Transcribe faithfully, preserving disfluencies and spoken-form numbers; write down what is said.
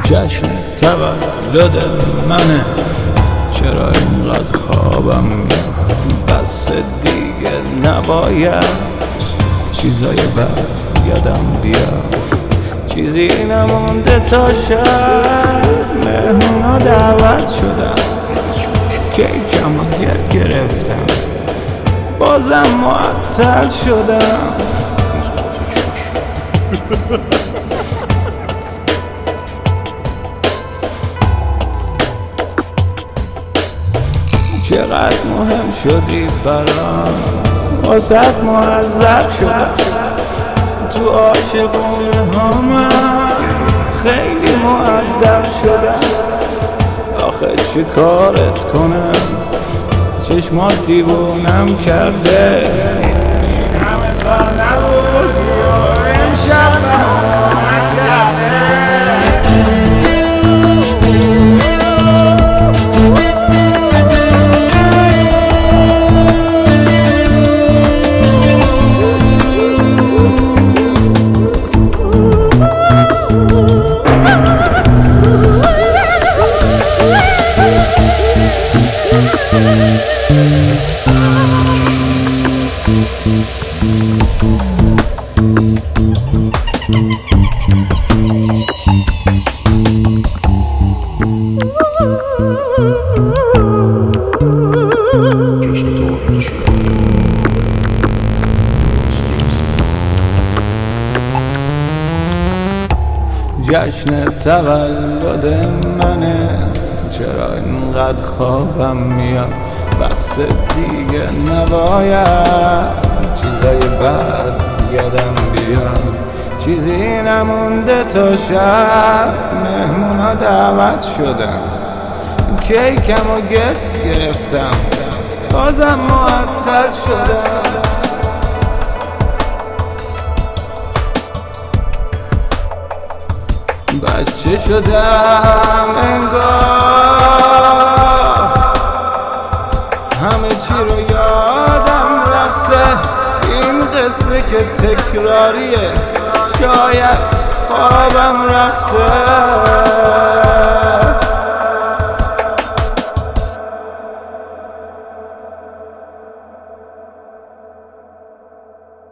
جشن تولد منه، چرا اینقدر خوابم میاد؟ بس دیگه نباید چیزای بد یادم بیاد. چیزی نمونده تا شب، مهمونا دعوت شدن، کیکم رو گر گرفتم، بازم معطل شدم. چقدر مهم شدی برام، واسه معذب شدم. تو عاشقونه ها من خیلی مؤدب شدم. آخه چه کارت کنم، چشمات دیوونم کرده. این همه سال نبود امشب بهت کرده. جشن تولد منه، چرا اینقدر خوابم میاد؟ بس دیگه نباید چیزای بد یادم بیاد. چیزی نمونده تا شب، مهمونا دعوت شدن، کیکم رو گرد گرفتم، بازم معطل شدم. بچه شدم انگار، همه چی رو یادم رفته. این قصه که تکراریه، شاید خوابم رفته.